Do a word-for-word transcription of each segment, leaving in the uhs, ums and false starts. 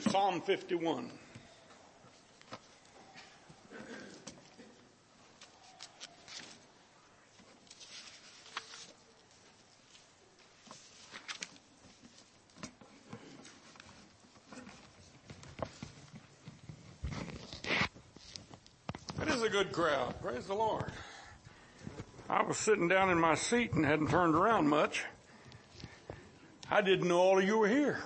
Psalm fifty-one. That is a good crowd. Praise the Lord. I was sitting down in my seat and hadn't turned around much. I didn't know all of you were here.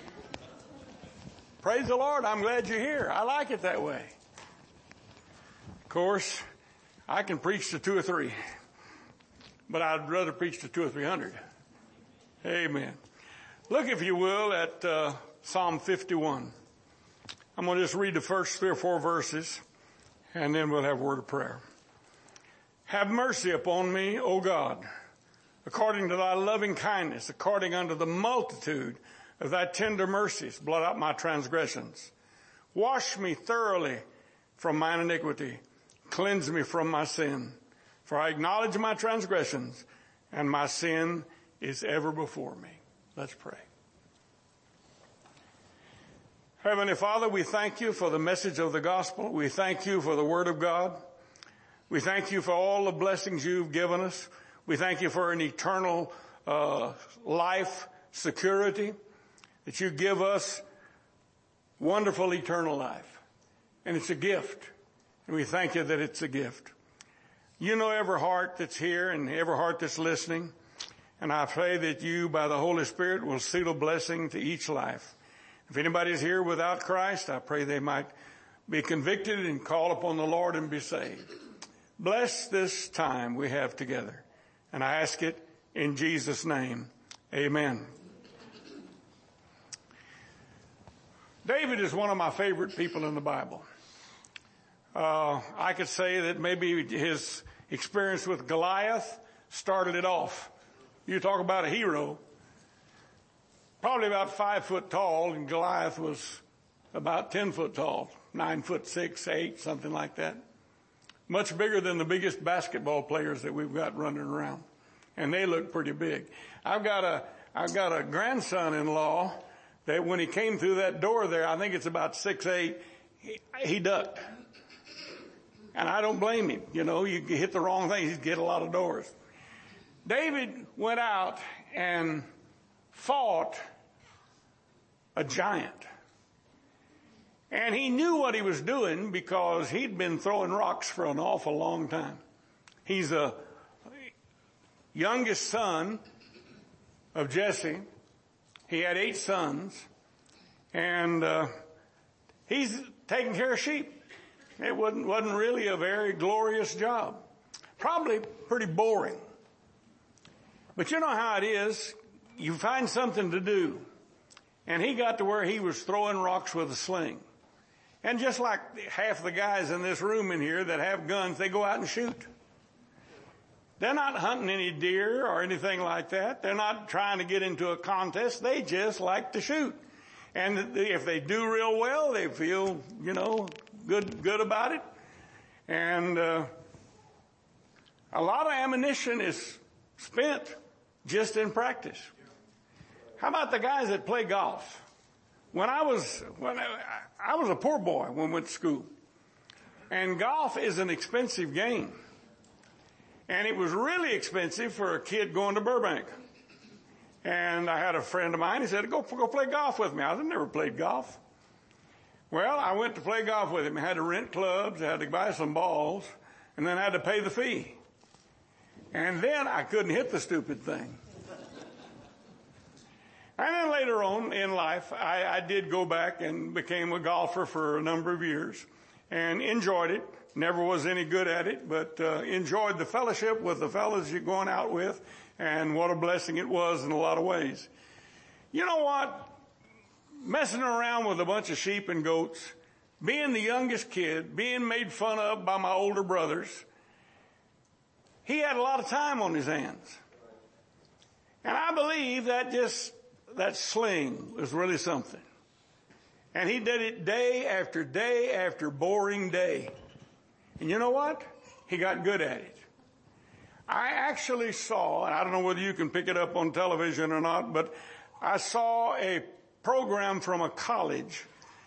Praise the Lord. I'm glad you're here. I like it that way. Of course, I can preach to two or three, but I'd rather preach to two or three hundred. Amen. Look, if you will, at uh, Psalm fifty-one. I'm going to just read the first three or four verses, and then we'll have a word of prayer. Have mercy upon me, O God, according to thy loving kindness, according unto the multitude of thy tender mercies, blot out my transgressions. Wash me thoroughly from mine iniquity. Cleanse me from my sin. For I acknowledge my transgressions, and my sin is ever before me. Let's pray. Heavenly Father, we thank you for the message of the gospel. We thank you for the word of God. We thank you for all the blessings you've given us. We thank you for an eternal uh, life security, that you give us wonderful eternal life. And it's a gift. And we thank you that it's a gift. You know every heart that's here and every heart that's listening. And I pray that you, by the Holy Spirit, will seal a blessing to each life. If anybody's here without Christ, I pray they might be convicted and call upon the Lord and be saved. Bless this time we have together. And I ask it in Jesus' name. Amen. David is one of my favorite people in the Bible. Uh, I could say that maybe his experience with Goliath started it off. You talk about a hero. Probably about five foot tall, and Goliath was about ten foot tall, nine foot six, eight, something like that. Much bigger than the biggest basketball players that we've got running around. And they look pretty big. I've got a, I've got a grandson-in-law that when he came through that door there, I think it's about six eight, he, he ducked. And I don't blame him. You know, you hit the wrong thing, he'd get a lot of doors. David went out and fought a giant. And he knew what he was doing because he'd been throwing rocks for an awful long time. He's the youngest son of Jesse. He had eight sons. And uh, he's taking care of sheep. It wasn't, wasn't really a very glorious job. Probably pretty boring. But you know how it is. You find something to do. And he got to where he was throwing rocks with a sling. And just like half the guys in this room in here that have guns, they go out and shoot. They're not hunting any deer or anything like that. They're not trying to get into a contest. They just like to shoot. And if they do real well, they feel, you know, good, good about it. And, uh, a lot of ammunition is spent just in practice. How about the guys that play golf? When I was, when I, I was a poor boy when I went to school. And golf is an expensive game. And it was really expensive for a kid going to Burbank. And I had a friend of mine, he said, go, go play golf with me. I had never played golf. Well, I went to play golf with him. I had to rent clubs, I had to buy some balls, and then I had to pay the fee. And then I couldn't hit the stupid thing. And then later on in life, I, I did go back and became a golfer for a number of years and enjoyed it. Never was any good at it, but uh, enjoyed the fellowship with the fellas you're going out with, and what a blessing it was in a lot of ways. You know what? Messing around with a bunch of sheep and goats, being the youngest kid, being made fun of by my older brothers, he had a lot of time on his hands. And I believe that just that sling was really something. And he did it day after day after boring day. And you know what? He got good at it. I actually saw, and I don't know whether you can pick it up on television or not, but I saw a program from a college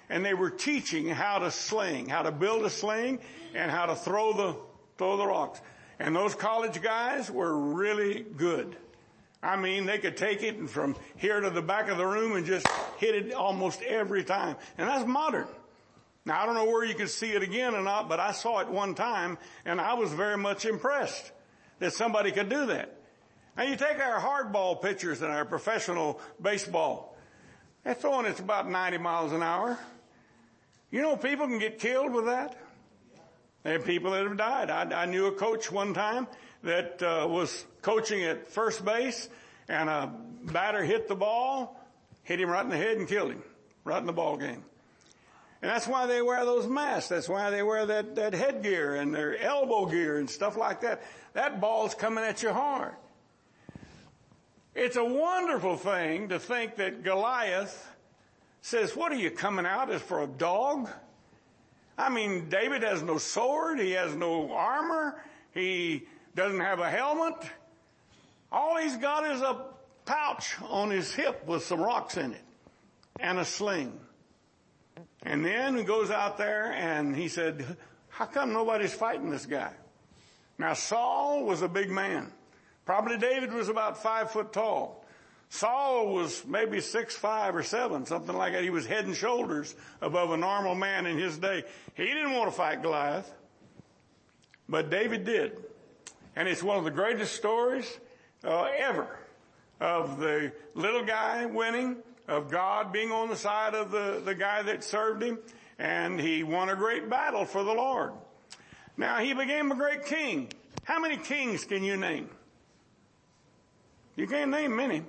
and they were teaching how to sling, how to build a sling and how to throw the, throw the rocks. And those college guys were really good. I mean, they could take it from here to the back of the room and just hit it almost every time. And that's modern. Now, I don't know where you could see it again or not, but I saw it one time, and I was very much impressed that somebody could do that. Now, you take our hardball pitchers and our professional baseball. They're throwing it about ninety miles an hour. You know, people can get killed with that. There are people that have died. I, I knew a coach one time that uh, was coaching at first base, and a batter hit the ball, hit him right in the head and killed him, right in the ball game. And that's why they wear those masks. That's why they wear that, that headgear and their elbow gear and stuff like that. That ball's coming at you hard. It's a wonderful thing to think that Goliath says, what are you coming out as for a dog? I mean, David has no sword. He has no armor. He doesn't have a helmet. All he's got is a pouch on his hip with some rocks in it and a sling. And then he goes out there and he said, how come nobody's fighting this guy? Now, Saul was a big man. Probably David was about five foot tall. Saul was maybe six, five or seven, something like that. He was head and shoulders above a normal man in his day. He didn't want to fight Goliath, but David did. And it's one of the greatest stories uh, ever of the little guy winning, of God being on the side of the, the guy that served him, and he won a great battle for the Lord. Now, he became a great king. How many kings can you name? You can't name many.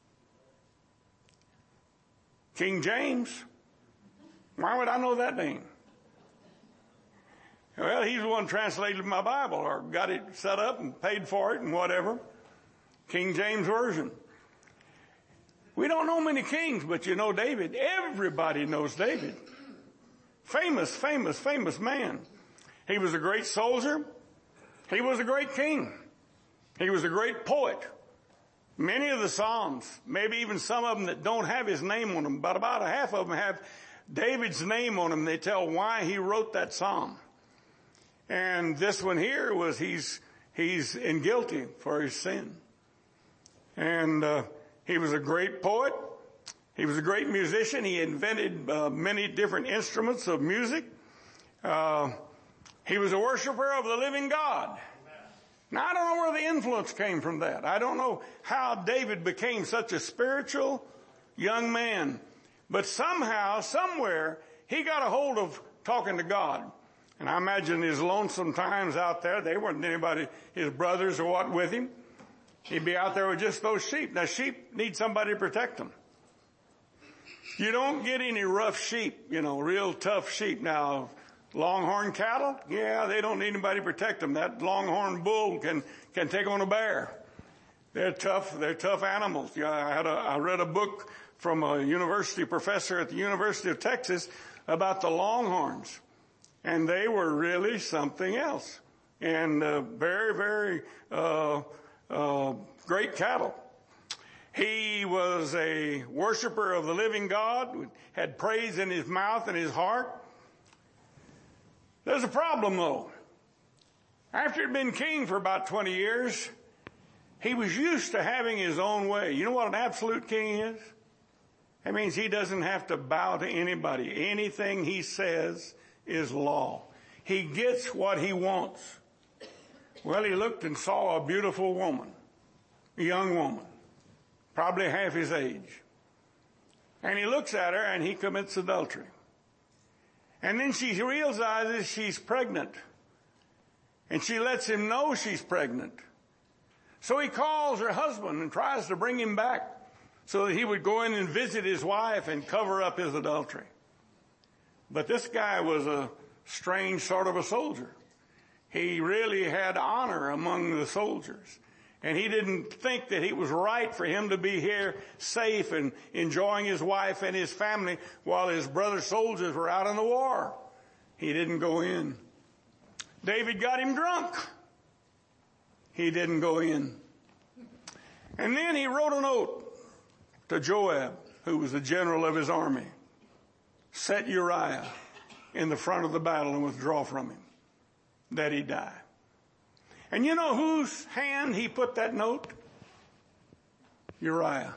King James. Why would I know that name? Well, he's the one who translated my Bible or got it set up and paid for it and whatever. King James Version. We don't know many kings, but you know David. Everybody knows David. Famous, famous, famous man. He was a great soldier. He was a great king. He was a great poet. Many of the Psalms, maybe even some of them that don't have his name on them, but about a half of them have David's name on them. They tell why he wrote that Psalm. And this one here was he's, he's in guilty for his sin. And, uh, he was a great poet. He was a great musician. He invented uh, many different instruments of music. Uh, he was a worshiper of the living God. Now, I don't know where the influence came from that. I don't know how David became such a spiritual young man. But somehow, somewhere, he got a hold of talking to God. And I imagine his lonesome times out there, they weren't anybody, his brothers or what with him. He'd be out there with just those sheep. Now, sheep need somebody to protect them. You don't get any rough sheep, you know, real tough sheep. Now, longhorn cattle, yeah, they don't need anybody to protect them. That longhorn bull can, can take on a bear. They're tough, they're tough animals. Yeah, I had a, I read a book from a university professor at the University of Texas about the longhorns. And they were really something else. And, uh, very, very, uh, Uh, great cattle. He was a worshiper of the living God, had praise in his mouth and his heart. There's a problem though. After he'd been king for about twenty years, he was used to having his own way. You know what an absolute king is? That means he doesn't have to bow to anybody. Anything he says is law. He gets what he wants. Well, he looked and saw a beautiful woman, a young woman, probably half his age. And he looks at her and he commits adultery. And then she realizes she's pregnant. And she lets him know she's pregnant. So he calls her husband and tries to bring him back so that he would go in and visit his wife and cover up his adultery. But this guy was a strange sort of a soldier. He really had honor among the soldiers. And he didn't think that it was right for him to be here safe and enjoying his wife and his family while his brother soldiers were out in the war. He didn't go in. David got him drunk. He didn't go in. And then he wrote a note to Joab, who was the general of his army, set Uriah in the front of the battle and withdraw from him, that he die. And you know whose hand he put that note? Uriah.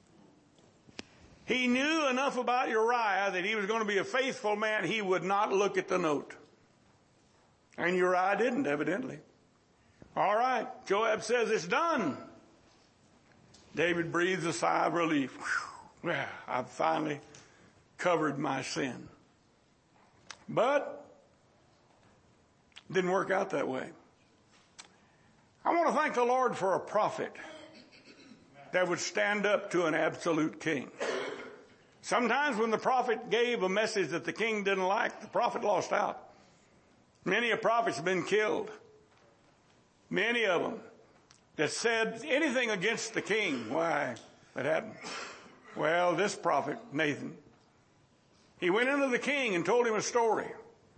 He knew enough about Uriah that he was going to be a faithful man. He would not look at the note. And Uriah didn't, evidently. All right, Joab says it's done. David breathes a sigh of relief. Whew, yeah, I've finally covered my sin. But it didn't work out that way. I want to thank the Lord for a prophet that would stand up to an absolute king. Sometimes when the prophet gave a message that the king didn't like, the prophet lost out. Many a prophet's been killed. Many of them that said anything against the king. Why? That happened. Well, this prophet, Nathan, he went into the king and told him a story.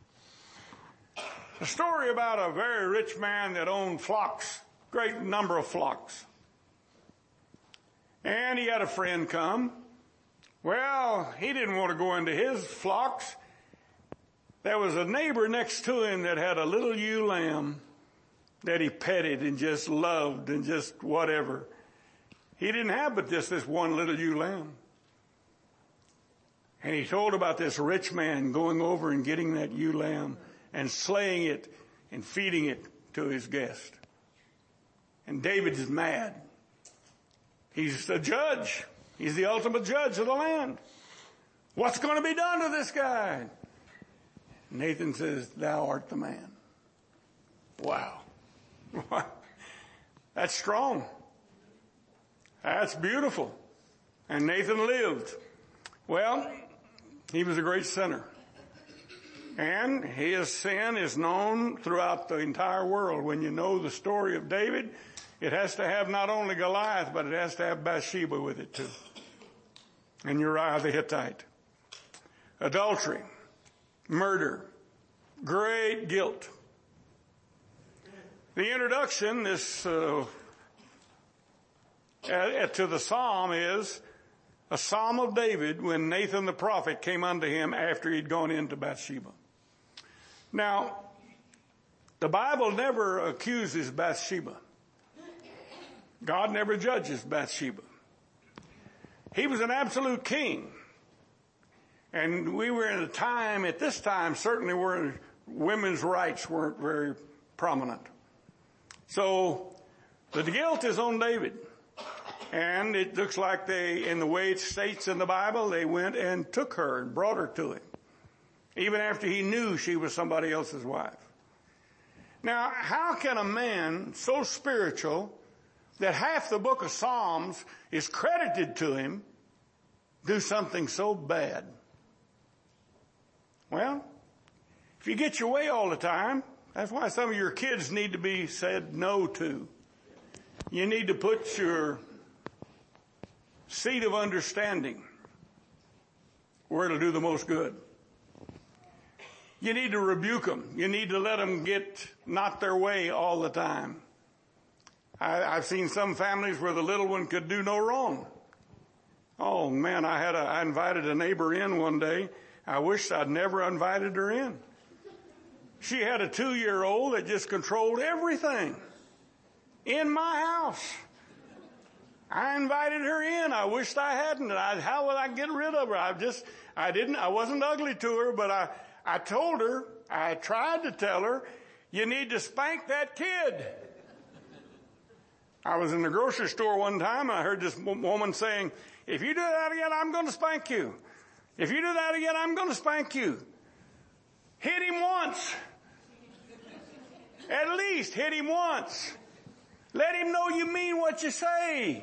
A story about a very rich man that owned flocks, great number of flocks. And he had a friend come. Well, he didn't want to go into his flocks. There was a neighbor next to him that had a little ewe lamb that he petted and just loved and just whatever. He didn't have but just this one little ewe lamb. And he told about this rich man going over and getting that ewe lamb and slaying it and feeding it to his guest. And David is mad. He's the judge. He's the ultimate judge of the land. What's going to be done to this guy? Nathan says, thou art the man. Wow. That's strong. That's beautiful. And Nathan lived. Well, he was a great sinner. And his sin is known throughout the entire world. When you know the story of David, it has to have not only Goliath, but it has to have Bathsheba with it too. And Uriah the Hittite. Adultery. Murder. Great guilt. The introduction this uh, to the psalm is a psalm of David when Nathan the prophet came unto him after he'd gone into Bathsheba. Now, the Bible never accuses Bathsheba. God never judges Bathsheba. He was an absolute king. And we were in a time, at this time, certainly where women's rights weren't very prominent. So the guilt is on David. And it looks like they, in the way it states in the Bible, they went and took her and brought her to him. Even after he knew she was somebody else's wife. Now, how can a man so spiritual that half the book of Psalms is credited to him do something so bad? Well, if you get your way all the time, that's why some of your kids need to be said no to. You need to put your seed of understanding where it'll do the most good. You need to rebuke them. You need to let them get not their way all the time. I, I've seen some families where the little one could do no wrong. Oh man, I had a, I invited a neighbor in one day. I wish I'd never invited her in. She had a two-year-old that just controlled everything in my house. I invited her in. I wished I hadn't. I, how would I get rid of her? I just, I didn't, I wasn't ugly to her, but I, I told her, I tried to tell her, you need to spank that kid. I was in the grocery store one time and I heard this woman saying, if you do that again, I'm going to spank you. If you do that again, I'm going to spank you. Hit him once. At least hit him once. Let him know you mean what you say.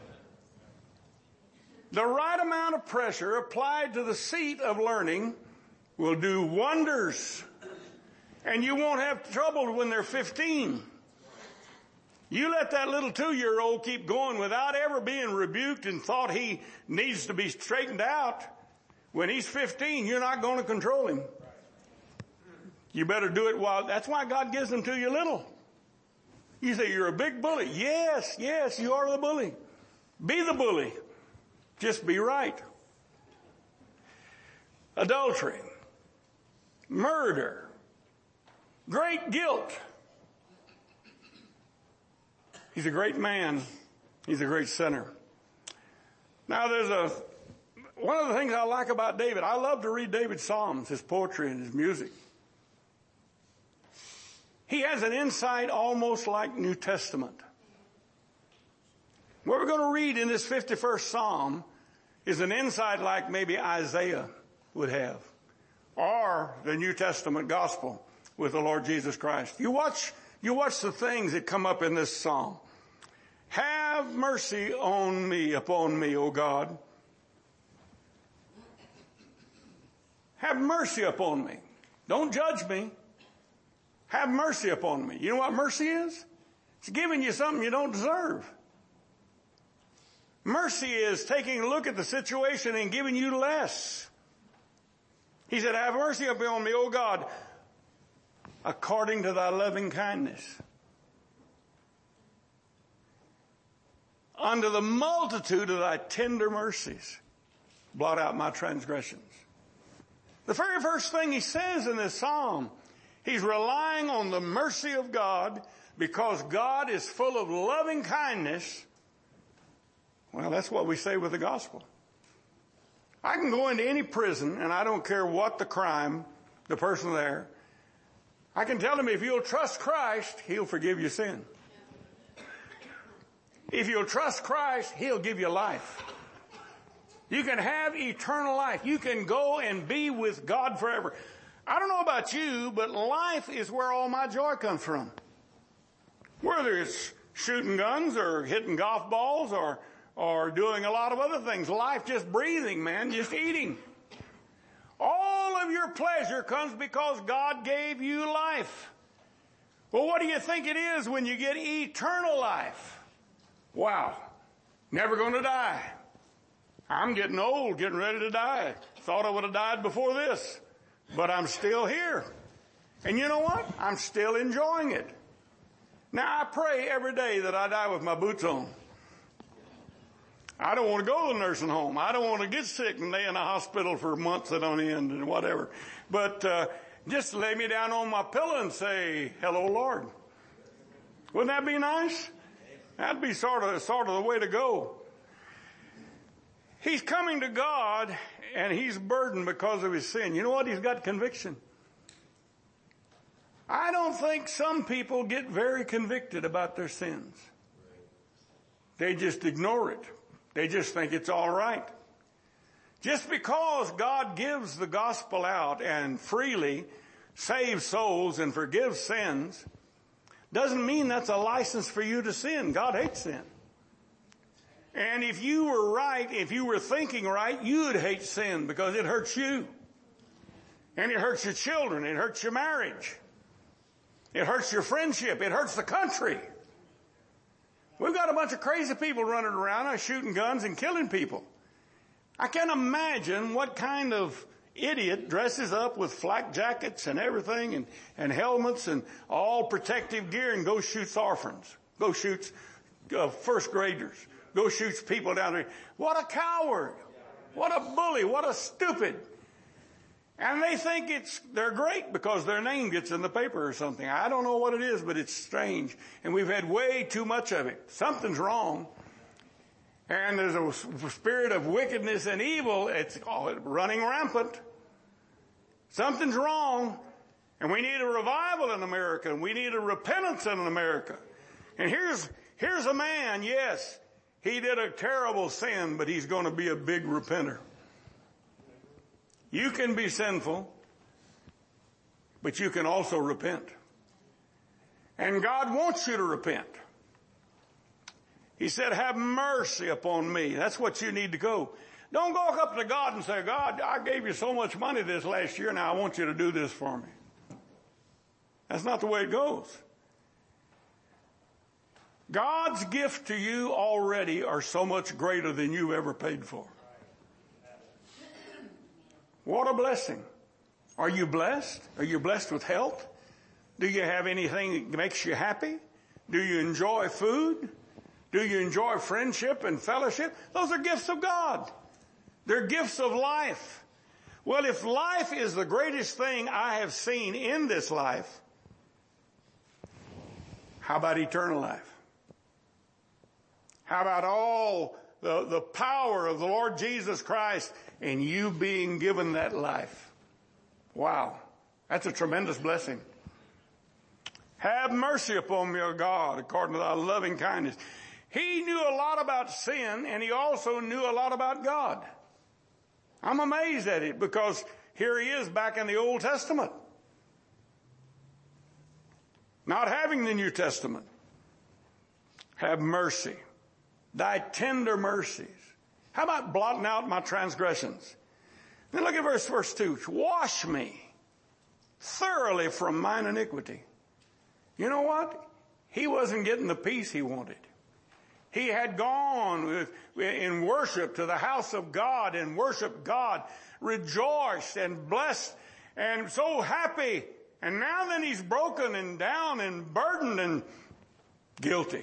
The right amount of pressure applied to the seat of learning will do wonders. And you won't have trouble when they're fifteen. You let that little two-year-old keep going without ever being rebuked and thought he needs to be straightened out. When he's fifteen, you're not going to control him. You better do it while, that's why God gives them to you little. You say, you're a big bully. Yes, yes, you are the bully. Be the bully. Just be right. adultery, murder, great guilt. He's a great man. He's a great sinner. Now there's a, one of the things I like about David, I love to read David's Psalms, his poetry and his music. He has an insight almost like New Testament. What we're going to read in this fifty-first Psalm is an insight like maybe Isaiah would have, or the New Testament gospel with the Lord Jesus Christ. You watch, you watch the things that come up in this Psalm. Have mercy on me, upon me, O God. Have mercy upon me. Don't judge me. Have mercy upon me. You know what mercy is? It's giving you something you don't deserve. Mercy is taking a look at the situation and giving you less. He said, have mercy upon me, O God, according to thy loving kindness. Unto the multitude of thy tender mercies, blot out my transgressions. The very first thing he says in this psalm, he's relying on the mercy of God because God is full of loving kindness. Well, that's what we say with the gospel. I can go into any prison and I don't care what the crime, the person there. I can tell him if you'll trust Christ, he'll forgive your sin. If you'll trust Christ, he'll give you life. You can have eternal life. You can go and be with God forever. I don't know about you, but life is where all my joy comes from. Whether it's shooting guns or hitting golf balls or, or doing a lot of other things. Life, just breathing, man, just eating. All of your pleasure comes because God gave you life. Well, what do you think it is when you get eternal life? Wow, never going to die. I'm getting old, getting ready to die. Thought I would have died before this, but I'm still here. And you know what? I'm still enjoying it. Now I pray every day that I die with my boots on. I don't want to go to the nursing home. I don't want to get sick and lay in a hospital for months on end and whatever. But uh, just lay me down on my pillow and say, hello, Lord. Wouldn't that be nice? That'd be sort of, sort of the way to go. He's coming to God and he's burdened because of his sin. You know what? He's got conviction. I don't think some people get very convicted about their sins. They just ignore it. They just think it's all right. Just because God gives the gospel out and freely saves souls and forgives sins doesn't mean that's a license for you to sin. God hates sin. And if you were right, if you were thinking right, you'd hate sin because it hurts you. And it hurts your children. It hurts your marriage. It hurts your friendship. It hurts the country. We've got a bunch of crazy people running around shooting guns and killing people. I can't imagine what kind of idiot dresses up with flak jackets and everything and, and helmets and all protective gear and goes shoots orphans, go shoots uh, first graders, go shoots people down there. What a coward. What a bully. What a stupid. And they think it's, they're great because their name gets in the paper or something. I don't know what it is, but it's strange. And we've had way too much of it. Something's wrong. And there's a spirit of wickedness and evil. It's running rampant. Something's wrong. And we need a revival in America. And we need a repentance in America. And here's, here's a man, yes, he did a terrible sin, but he's going to be a big repenter. You can be sinful, but you can also repent. And God wants you to repent. He said, have mercy upon me. That's what you need to go. Don't go up to God and say, God, I gave you so much money this last year, now I want you to do this for me. That's not the way it goes. God's gift to you already are so much greater than you ever paid for. What a blessing. Are you blessed? Are you blessed with health? Do you have anything that makes you happy? Do you enjoy food? Do you enjoy friendship and fellowship? Those are gifts of God. They're gifts of life. Well, if life is the greatest thing I have seen in this life, how about eternal life? How about all the, the power of the Lord Jesus Christ and you being given that life? Wow. That's a tremendous blessing. Have mercy upon me, O God, according to thy loving kindness. He knew a lot about sin, and he also knew a lot about God. I'm amazed at it because here he is back in the Old Testament, not having the New Testament. Have mercy, thy tender mercies. How about blotting out my transgressions? Then look at verse, verse two. Wash me thoroughly from mine iniquity. You know what? He wasn't getting the peace he wanted. He had gone with, in worship to the house of God and worshiped God, rejoiced and blessed and so happy. And now then he's broken and down and burdened and guilty.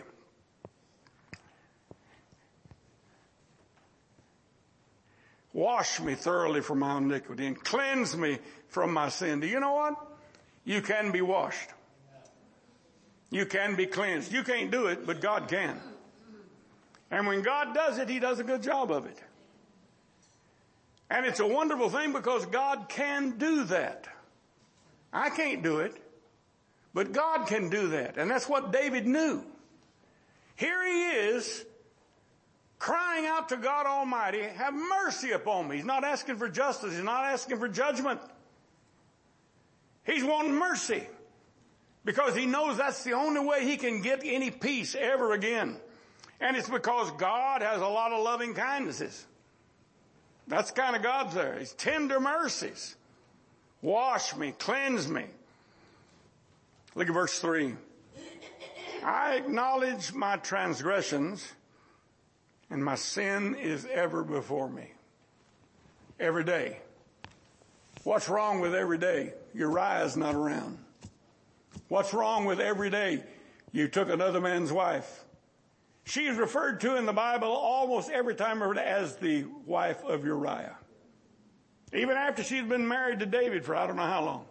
Wash me thoroughly from my iniquity and cleanse me from my sin. Do you know what? You can be washed. You can be cleansed. You can't do it, but God can. And when God does it, he does a good job of it. And it's a wonderful thing because God can do that. I can't do it, but God can do that. And that's what David knew. Here he is crying out to God Almighty, have mercy upon me. He's not asking for justice. He's not asking for judgment. He's wanting mercy because he knows that's the only way he can get any peace ever again. And it's because God has a lot of loving kindnesses. That's the kind of God's there. He's tender mercies. Wash me, cleanse me. Look at verse three. I acknowledge my transgressions, and my sin is ever before me. Every day. What's wrong with every day? Uriah's not around. What's wrong with every day? You took another man's wife. She is referred to in the Bible almost every time as the wife of Uriah. Even after she's been married to David for I don't know how long.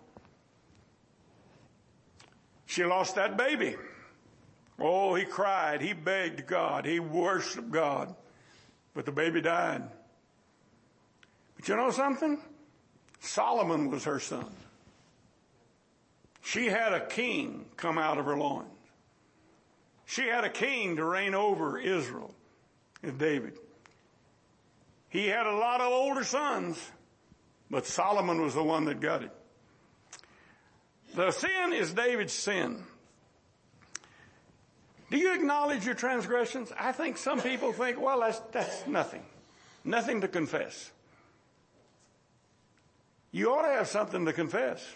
She lost that baby. Oh, he cried. He begged God. He worshiped God. But the baby died. But you know something? Solomon was her son. She had a king come out of her loins. She had a king to reign over Israel, is David. He had a lot of older sons, but Solomon was the one that got it. The sin is David's sin. Do you acknowledge your transgressions? I think some people think, well, that's, that's nothing. Nothing to confess. You ought to have something to confess.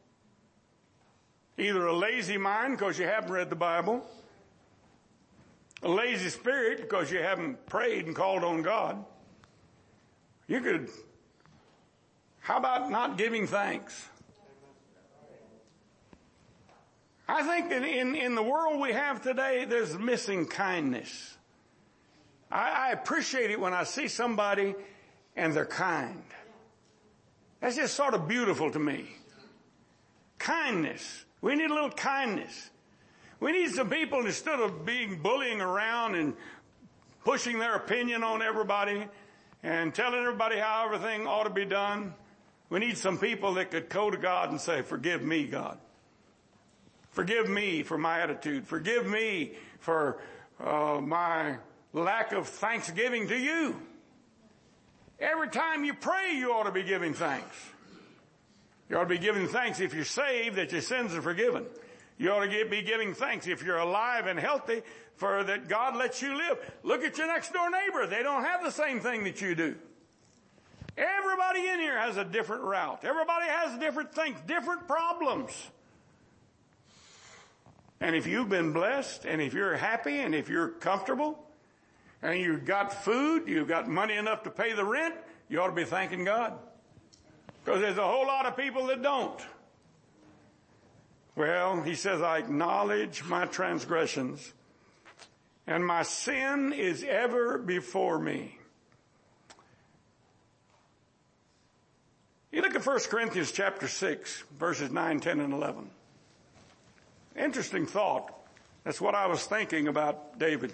Either a lazy mind because you haven't read the Bible, a lazy spirit because you haven't prayed and called on God. You could, how about not giving thanks? I think in, in, in the world we have today, there's missing kindness. I, I appreciate it when I see somebody and they're kind. That's just sort of beautiful to me. Kindness. We need a little kindness. We need some people, instead of being bullying around and pushing their opinion on everybody and telling everybody how everything ought to be done, we need some people that could go to God and say, forgive me, God. Forgive me for my attitude. Forgive me for uh, my lack of thanksgiving to you. Every time you pray, you ought to be giving thanks. You ought to be giving thanks if you're saved that your sins are forgiven. You ought to be giving thanks if you're alive and healthy for that God lets you live. Look at your next door neighbor. They don't have the same thing that you do. Everybody in here has a different route. Everybody has different things, different problems. And if you've been blessed, and if you're happy, and if you're comfortable, and you've got food, you've got money enough to pay the rent, you ought to be thanking God. Because there's a whole lot of people that don't. Well, he says, I acknowledge my transgressions, and my sin is ever before me. You look at First Corinthians chapter six, verses nine, ten, and eleven. Interesting thought. That's what I was thinking about David.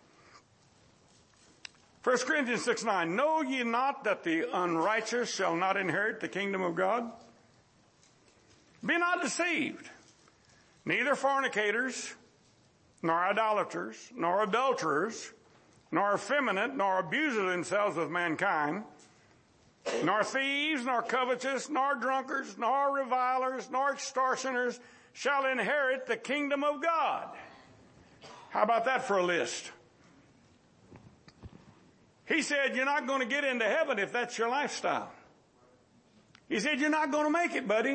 First Corinthians six, nine. Know ye not that the unrighteous shall not inherit the kingdom of God? Be not deceived. Neither fornicators, nor idolaters, nor adulterers, nor effeminate, nor abusers themselves with mankind, nor thieves, nor covetous, nor drunkards, nor revilers, nor extortioners shall inherit the kingdom of God. How about that for a list? He said, you're not going to get into heaven if that's your lifestyle. He said, you're not going to make it, buddy.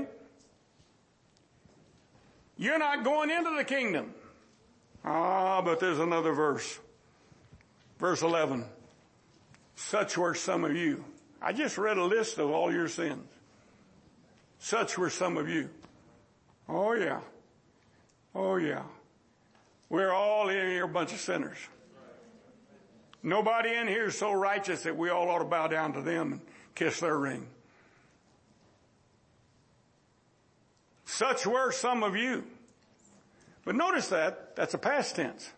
You're not going into the kingdom. Ah, but there's another verse. Verse eleven. Such were some of you. I just read a list of all your sins. Such were some of you. Oh yeah. Oh yeah. We're all in here a bunch of sinners. Nobody in here is so righteous that we all ought to bow down to them and kiss their ring. Such were some of you. But notice that, that's a past tense.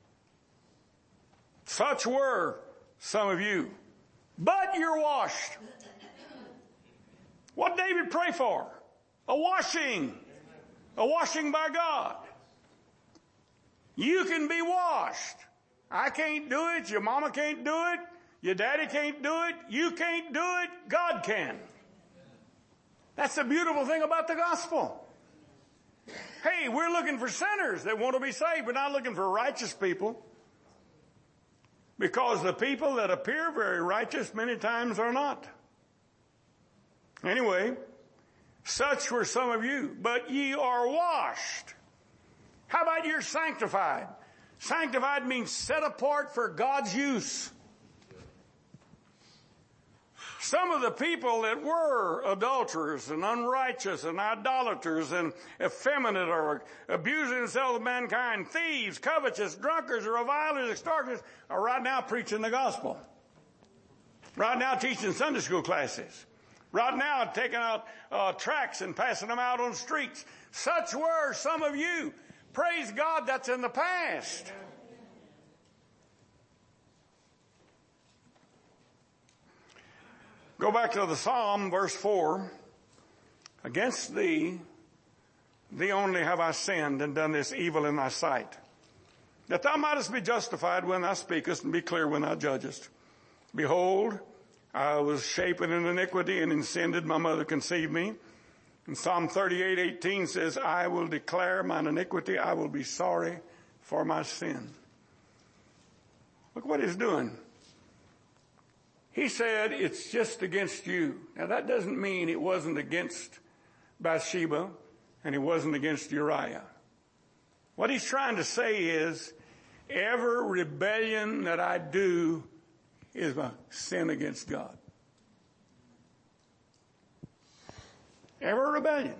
Such were some of you. But you're washed. What did David pray for? A washing. A washing by God. You can be washed. I can't do it. Your mama can't do it. Your daddy can't do it. You can't do it. God can. That's the beautiful thing about the gospel. Hey, we're looking for sinners that want to be saved. We're not looking for righteous people. Because the people that appear very righteous many times are not. Anyway, such were some of you, but ye are washed. How about you're sanctified? Sanctified means set apart for God's use. Some of the people that were adulterers and unrighteous and idolaters and effeminate or abusing themselves of mankind, thieves, covetous, drunkards, revilers, extortioners, are right now preaching the gospel. Right now teaching Sunday school classes. Right now taking out uh, tracts and passing them out on streets. Such were some of you. Praise God, that's in the past. Go back to the Psalm, verse four. Against thee, thee only have I sinned and done this evil in thy sight, that thou mightest be justified when thou speakest and be clear when thou judgest. Behold, I was shapen in iniquity, and in sin did my mother conceive me. And Psalm thirty-eight eighteen says, I will declare mine iniquity. I will be sorry for my sin. Look what he's doing. He said, it's just against you. Now that doesn't mean it wasn't against Bathsheba and it wasn't against Uriah. What he's trying to say is, every rebellion that I do is a sin against God. Every rebellion.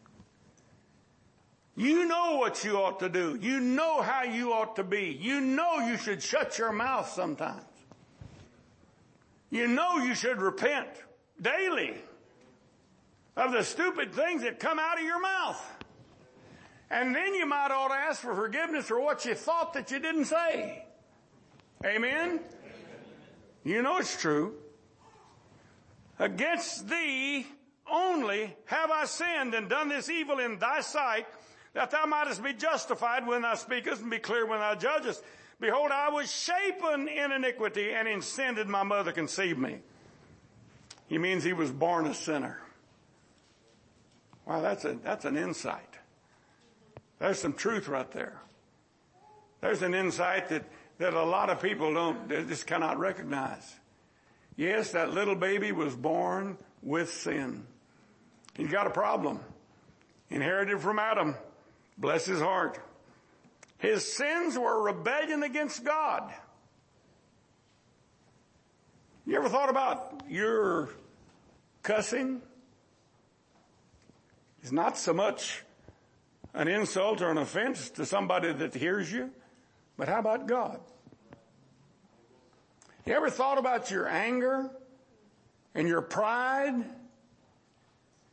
You know what you ought to do. You know how you ought to be. You know you should shut your mouth sometimes. You know you should repent daily of the stupid things that come out of your mouth. And then you might ought to ask for forgiveness for what you thought that you didn't say. Amen? You know it's true. Against thee only have I sinned and done this evil in thy sight, that thou mightest be justified when thou speakest and be clear when thou judgest. Behold, I was shapen in iniquity, and in sin did my mother conceive me. He means he was born a sinner. Wow, that's a, that's an insight. There's some truth right there. There's an insight that, that a lot of people don't, they just cannot recognize. Yes, that little baby was born with sin. He's got a problem. Inherited from Adam. Bless his heart. His sins were rebellion against God. You ever thought about your cussing? It's not so much an insult or an offense to somebody that hears you, but how about God? You ever thought about your anger and your pride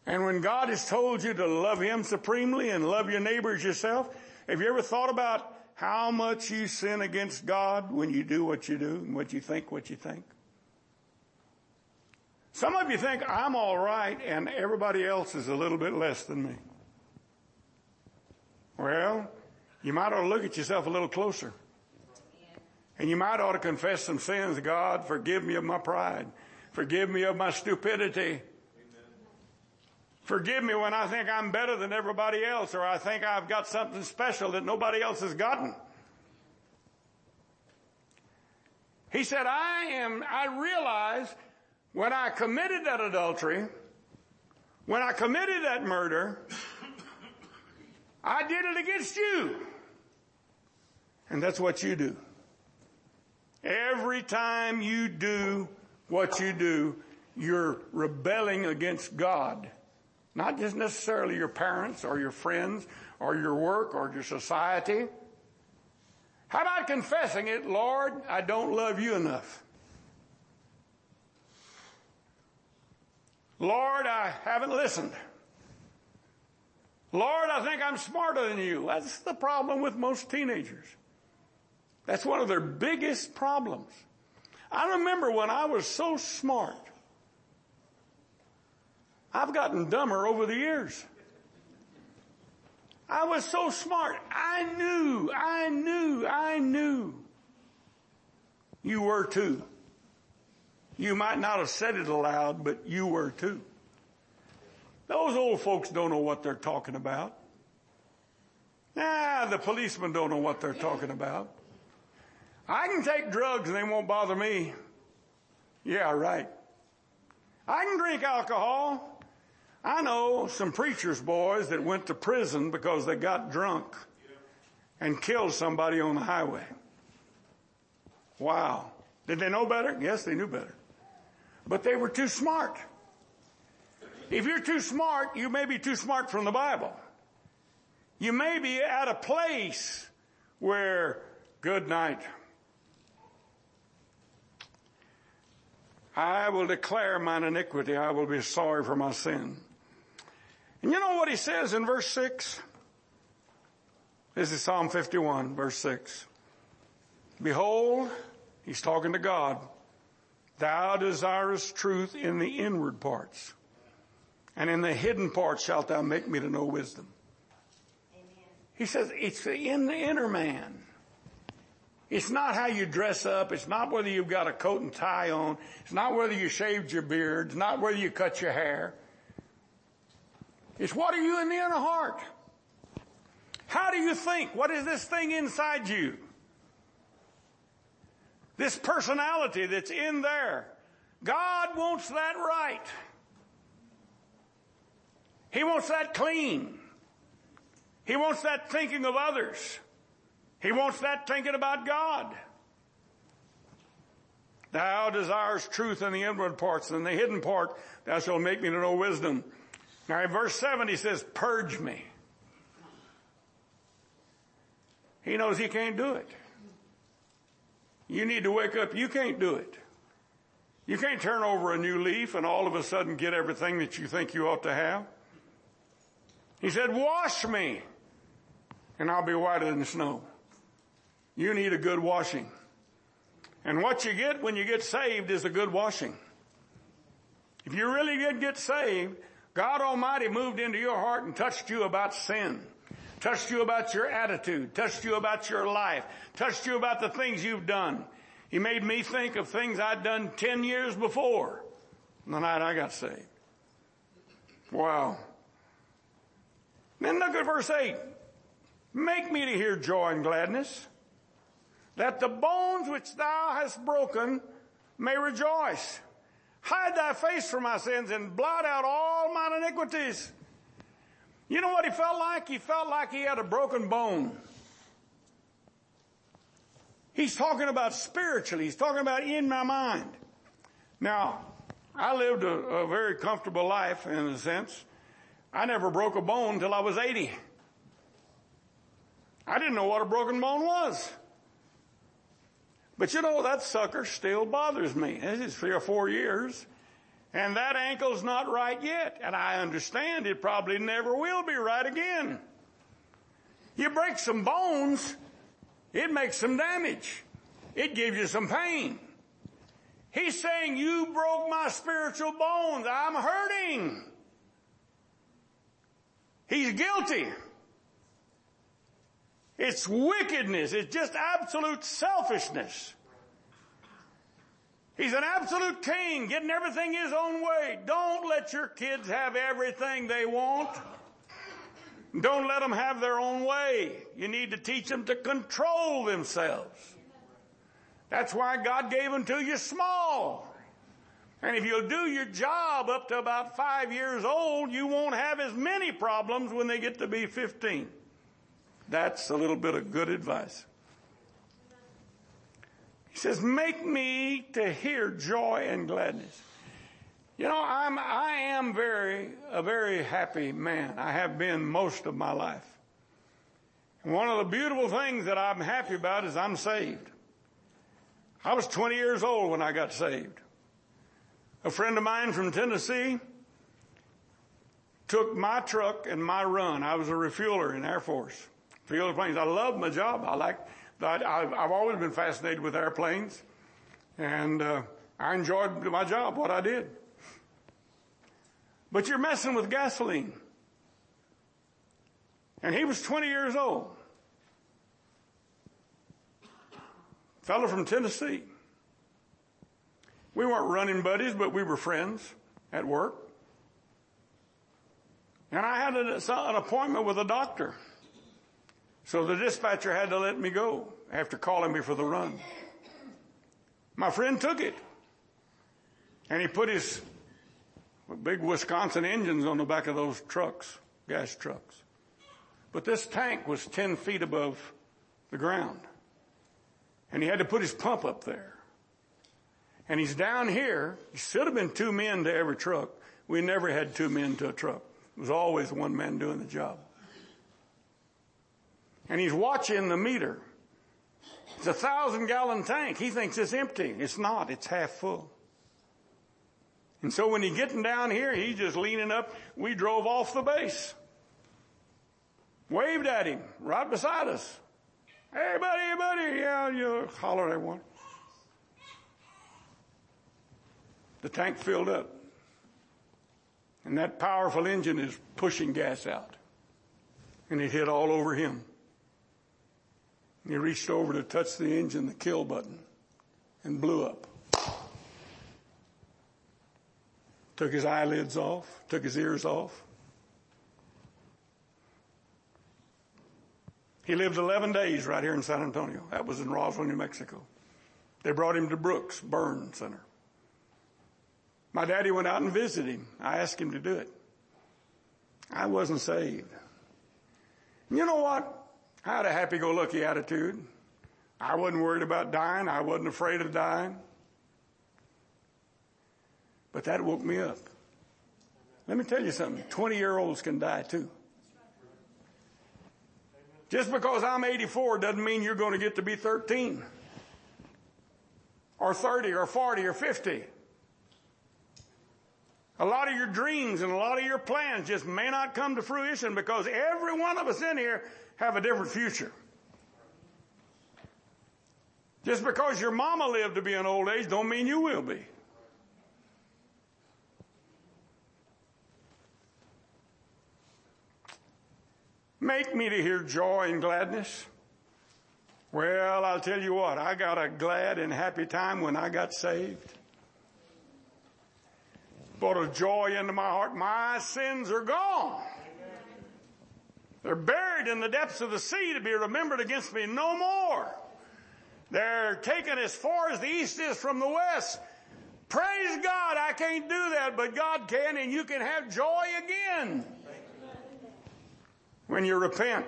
And when God has told you to love Him supremely and love your neighbor as yourself, have you ever thought about how much you sin against God when you do what you do and what you think what you think? Some of you think I'm all right and everybody else is a little bit less than me. Well, you might ought to look at yourself a little closer. And you might ought to confess some sins. God, forgive me of my pride. Forgive me of my stupidity. Forgive me when I think I'm better than everybody else, or I think I've got something special that nobody else has gotten. He said, I am, I realize when I committed that adultery, when I committed that murder, I did it against you. And that's what you do. Every time you do what you do, you're rebelling against God. Not just necessarily your parents or your friends or your work or your society. How about confessing it? Lord, I don't love you enough. Lord, I haven't listened. Lord, I think I'm smarter than you. That's the problem with most teenagers. That's one of their biggest problems. I remember when I was so smart. I've gotten dumber over the years. I was so smart. I knew, I knew, I knew. You were too. You might not have said it aloud, but you were too. Those old folks don't know what they're talking about. Ah, the policemen don't know what they're talking about. I can take drugs and they won't bother me. Yeah, right. I can drink alcohol. I know some preachers' boys that went to prison because they got drunk and killed somebody on the highway. Wow. Did they know better? Yes, they knew better. But they were too smart. If you're too smart, you may be too smart from the Bible. You may be at a place where, good night. I will declare mine iniquity. I will be sorry for my sin. And you know what he says in verse six? This is Psalm fifty-one, verse six. Behold, he's talking to God. Thou desirest truth in the inward parts, and in the hidden parts shalt thou make me to know wisdom. Amen. He says it's in the inner man. It's not how you dress up. It's not whether you've got a coat and tie on. It's not whether you shaved your beard. It's not whether you cut your hair. It's what are you in the inner heart? How do you think? What is this thing inside you? This personality that's in there. God wants that right. He wants that clean. He wants that thinking of others. He wants that thinking about God. Thou desirest truth in the inward parts, and in the hidden part thou shalt make me to know wisdom. Now in verse seven he says, purge me. He knows he can't do it. You need to wake up. You can't do it. You can't turn over a new leaf and all of a sudden get everything that you think you ought to have. He said, wash me, and I'll be whiter than snow. You need a good washing. And what you get when you get saved is a good washing. If you really did get saved, God Almighty moved into your heart and touched you about sin, touched you about your attitude, touched you about your life, touched you about the things you've done. He made me think of things I'd done ten years before the night I got saved. Wow. Then look at verse eight. Make me to hear joy and gladness, that the bones which thou hast broken may rejoice. Hide thy face from my sins and blot out all mine iniquities. You know what he felt like? He felt like he had a broken bone. He's talking about spiritually. He's talking about in my mind. Now, I lived a, a very comfortable life in a sense. I never broke a bone until I was eighty. I didn't know what a broken bone was. But you know, that sucker still bothers me. This is three or four years. And that ankle's not right yet. And I understand it probably never will be right again. You break some bones, it makes some damage. It gives you some pain. He's saying, you broke my spiritual bones. I'm hurting. He's guilty. It's wickedness. It's just absolute selfishness. He's an absolute king, getting everything his own way. Don't let your kids have everything they want. Don't let them have their own way. You need to teach them to control themselves. That's why God gave them to you small. And if you'll do your job up to about five years old, you won't have as many problems when they get to be fifteen. That's a little bit of good advice. He says, make me to hear joy and gladness. You know, I'm, I am very, a very happy man. I have been most of my life. And one of the beautiful things that I'm happy about is I'm saved. I was twenty years old when I got saved. A friend of mine from Tennessee took my truck and my run. I was a refueler in Air Force. Fuel planes. I love my job. I like, I've, I've always been fascinated with airplanes. And, uh, I enjoyed my job, what I did. But you're messing with gasoline. And he was twenty years old. Fellow from Tennessee. We weren't running buddies, but we were friends at work. And I had an, an appointment with a doctor. So the dispatcher had to let me go after calling me for the run. My friend took it. And he put his big Wisconsin engines on the back of those trucks, gas trucks. But this tank was ten feet above the ground. And he had to put his pump up there. And he's down here. He should have been two men to every truck. We never had two men to a truck. It was always one man doing the job. And he's watching the meter. It's a thousand gallon tank. He thinks it's empty. It's not. It's half full. And so when he's getting down here, he's just leaning up. We drove off the base. Waved at him right beside us. Hey, buddy, hey, buddy. Yeah, you holler they want. The tank filled up. And that powerful engine is pushing gas out. And it hit all over him. And he reached over to touch the engine, the kill button, and blew up. Took his eyelids off, took his ears off. He lived eleven days right here in San Antonio. That was in Roswell, New Mexico. They brought him to Brooks Burn Center. My daddy went out and visited him. I asked him to do it. I wasn't saved. You know what? I had a happy-go-lucky attitude. I wasn't worried about dying. I wasn't afraid of dying. But that woke me up. Let me tell you something. twenty-year-olds can die too. Just because I'm eighty-four doesn't mean you're going to get to be thirteen. Or thirty or forty or fifty. A lot of your dreams and a lot of your plans just may not come to fruition because every one of us in here have a different future. Just because your mama lived to be an old age don't mean you will be. Make me to hear joy and gladness. Well, I'll tell you what, I got a glad and happy time when I got saved. Brought a joy into my heart. My sins are gone. They're buried in the depths of the sea to be remembered against me no more. They're taken as far as the east is from the west. Praise God, I can't do that, but God can, and you can have joy again when you repent.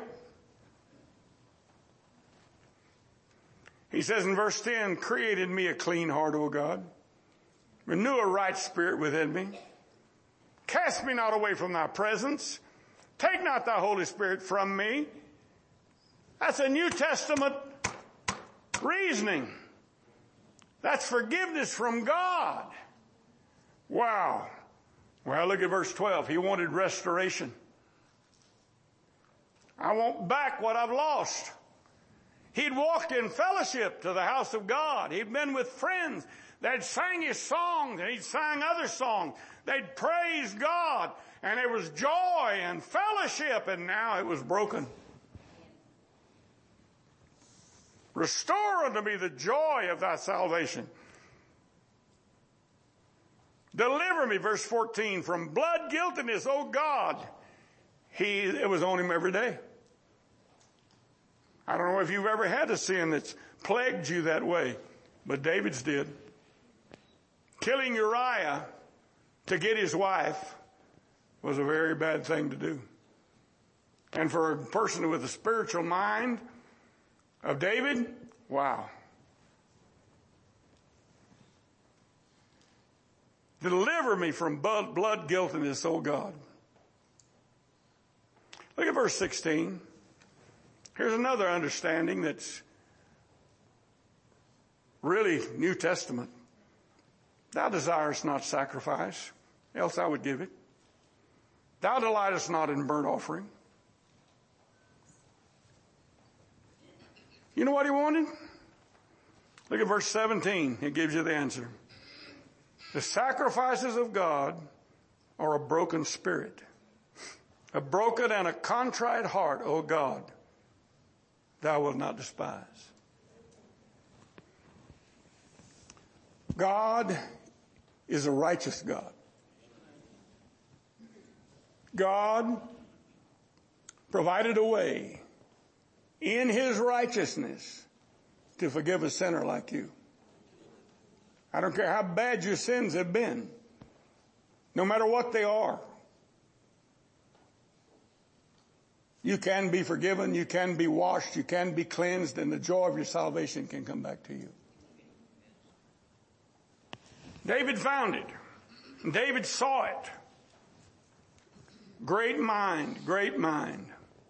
He says in verse ten, create in me a clean heart, O God. Renew a right spirit within me. Cast me not away from thy presence. Take not thy Holy Spirit from me. That's a New Testament reasoning. That's forgiveness from God. Wow. Well, look at verse twelve. He wanted restoration. I want back what I've lost. He'd walked in fellowship to the house of God. He'd been with friends. They'd sang his songs and he'd sang other songs. They'd praised God and there was joy and fellowship, and now it was broken. Restore unto me the joy of thy salvation. Deliver me, verse fourteen, from blood guiltiness, O God. He, it was on him every day. I don't know if you've ever had a sin that's plagued you that way, but David's did. Killing Uriah to get his wife was a very bad thing to do. And for a person with a spiritual mind of David, wow. Deliver me from blood, blood guiltiness, O God. Look at verse sixteen. Here's another understanding that's really New Testament. Thou desirest not sacrifice, else I would give it. Thou delightest not in burnt offering. You know what he wanted? Look at verse seventeen. It gives you the answer. The sacrifices of God are a broken spirit, a broken and a contrite heart, O God, thou wilt not despise. God is a righteous God. God provided a way in his righteousness to forgive a sinner like you. I don't care how bad your sins have been, no matter what they are. You can be forgiven, you can be washed, you can be cleansed, and the joy of your salvation can come back to you. David found it. David saw it. Great mind, great mind.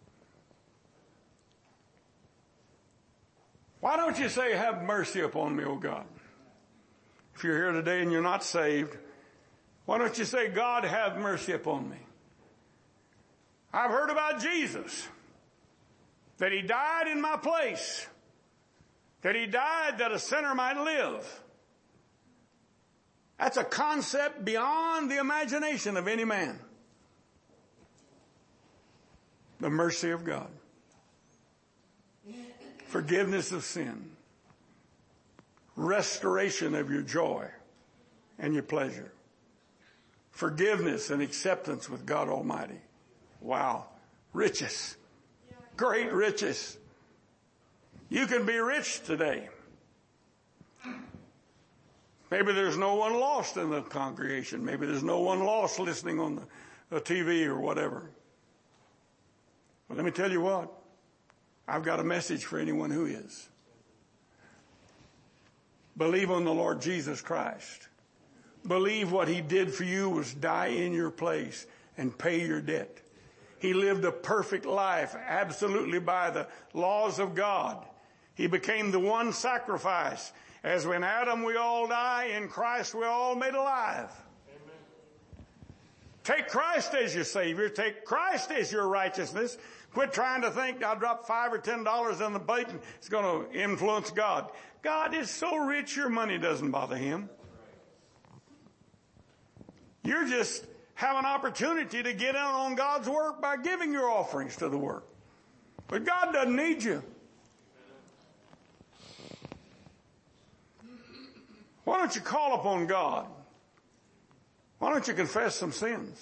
Why don't you say, have mercy upon me, O God? If you're here today and you're not saved, why don't you say, God, have mercy upon me? I've heard about Jesus, that he died in my place, that he died that a sinner might live. That's a concept beyond the imagination of any man. The mercy of God. Forgiveness of sin. Restoration of your joy and your pleasure. Forgiveness and acceptance with God Almighty. Wow. Riches. Great riches. You can be rich today. Maybe there's no one lost in the congregation. Maybe there's no one lost listening on the, the T V or whatever. But let me tell you what. I've got a message for anyone who is. Believe on the Lord Jesus Christ. Believe what he did for you was die in your place and pay your debt. He lived a perfect life, absolutely by the laws of God. He became the one sacrifice. As when Adam we all die, in Christ we're all made alive. Amen. Take Christ as your Savior. Take Christ as your righteousness. Quit trying to think I'll drop five or ten dollars on the plate and it's going to influence God. God is so rich your money doesn't bother him. You're just have an opportunity to get in on God's work by giving your offerings to the work. But God doesn't need you. Why don't you call upon God? Why don't you confess some sins?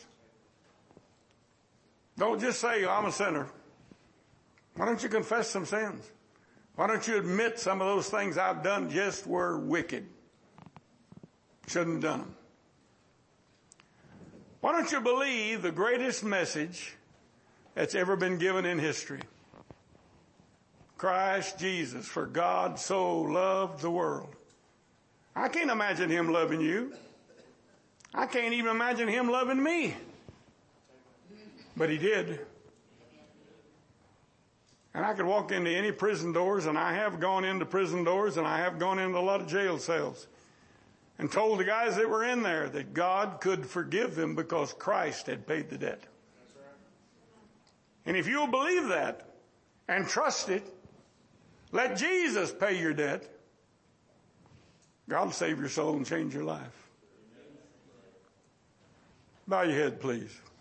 Don't just say, I'm a sinner. Why don't you confess some sins? Why don't you admit some of those things I've done just were wicked? Shouldn't have done them. Why don't you believe the greatest message that's ever been given in history? Christ Jesus, for God so loved the world. I can't imagine him loving you. I can't even imagine him loving me. But he did. And I could walk into any prison doors, and I have gone into prison doors, and I have gone into a lot of jail cells. and told the guys that were in there that God could forgive them because Christ had paid the debt. That's right. And if you'll believe that and trust it, let Jesus pay your debt, God will save your soul and change your life. Bow your head, please.